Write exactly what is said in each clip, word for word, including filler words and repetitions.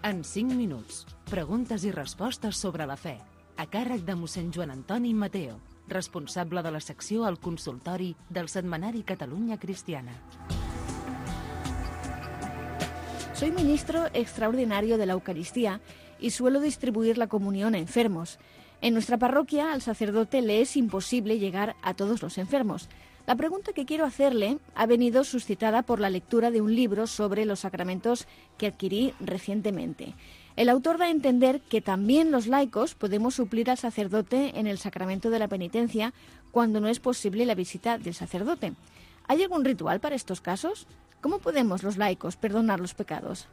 En cinc minuts, preguntes i respostes sobre la fe, a càrrec de mossèn Joan Antoni Mateo, responsable de la secció al consultori del setmanari Catalunya Cristiana. Soy ministro extraordinario de la Eucaristía y suelo distribuir la comunión a enfermos. En nuestra parroquia, al sacerdote le es imposible llegar a todos los enfermos. La pregunta que quiero hacerle ha venido suscitada por la lectura de un libro sobre los sacramentos que adquirí recientemente. El autor da a entender que también los laicos podemos suplir al sacerdote en el sacramento de la penitencia cuando no es posible la visita del sacerdote. ¿Hay algún ritual para estos casos? ¿Cómo podemos los laicos perdonar los pecados?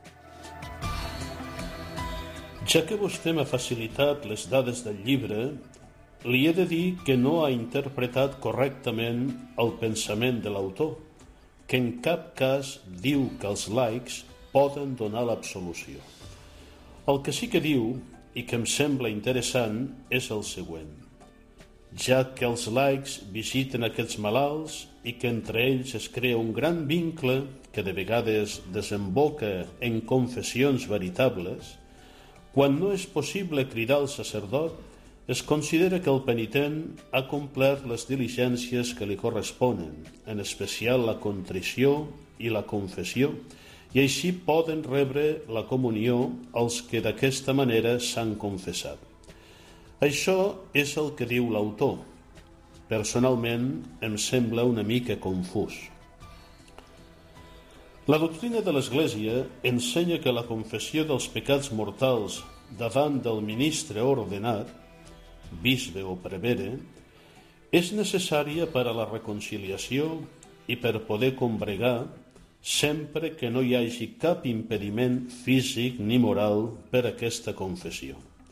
Ja que vostè m'ha facilitat les dades del llibre, li he de dir que no ha interpretat correctament el pensament de l'autor, que en cap cas diu que els laics poden donar l'absolució. El que sí que diu, i que em sembla interessant, és el següent. Ja que els laics visiten aquests malalts i que entre ells es crea un gran vincle que de vegades desemboca en confessions veritables, quan no és possible cridar el sacerdot, es considera que el penitent ha complert les diligències que li corresponen, en especial la contrició i la confessió, i així poden rebre la comunió els que d'aquesta manera s'han confessat. Això és el que diu l'autor. Personalment, em sembla una mica confús. La doctrina de l'Església ensenya que la confessió dels pecats mortals davant del ministre ordenat, bisbe o prevere, és necessària per a la reconciliació i per poder combregar sempre que no hi hagi cap impediment físic ni moral per a aquesta confessió.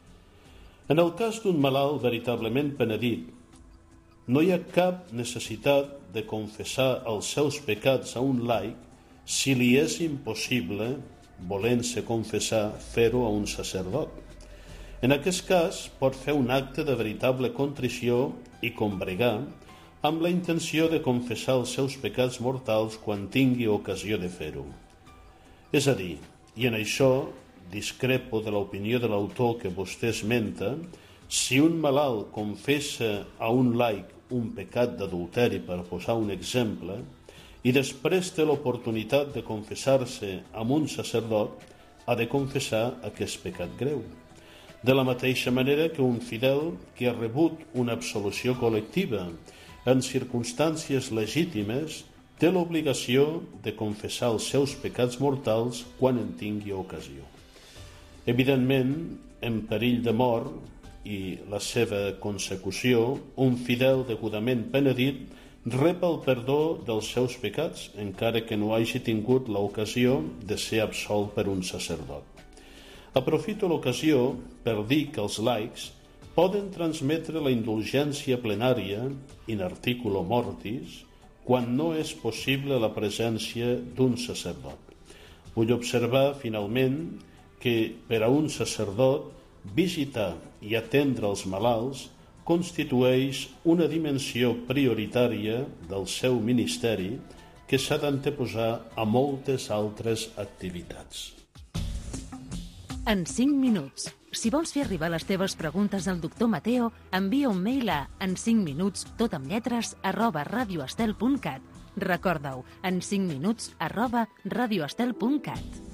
En el cas d'un malalt veritablement penedit, no hi ha cap necessitat de confessar els seus pecats a un laic si li és impossible, volent-se confessar, fer-ho a un sacerdot. En aquest cas, pot fer un acte de veritable contrició i combregar amb la intenció de confessar els seus pecats mortals quan tingui ocasió de fer-ho. És a dir, i en això discrepo de l'opinió de l'autor que vostè esmenta, si un malalt confessa a un laic un pecat d'adulteri, per posar un exemple, i després té l'oportunitat de confessar-se amb un sacerdot, ha de confessar aquest pecat greu. De la mateixa manera que un fidel que ha rebut una absolució col·lectiva en circumstàncies legítimes té l'obligació de confessar els seus pecats mortals quan en tingui ocasió. Evidentment, en perill de mort i la seva consecució, un fidel degudament penedit rep el perdó dels seus pecats, encara que no hagi tingut l'ocasió de ser absolt per un sacerdot. Aprofito l'ocasió per dir que els laics poden transmetre la indulgència plenària, in articulo mortis, quan no és possible la presència d'un sacerdot. Vull observar, finalment, que per a un sacerdot visitar i atendre els malalts constitueix una dimensió prioritària del seu ministeri que s'ha d'anteposar a moltes altres activitats. En cinc minuts. Si vols fer arribar les teves preguntes al doctor Mateo, envia un mail a en cinc minuts, tot amb lletres, arroba radioestel punt cat. Recorda-ho, en cinc minuts, arroba radioestel punt cat.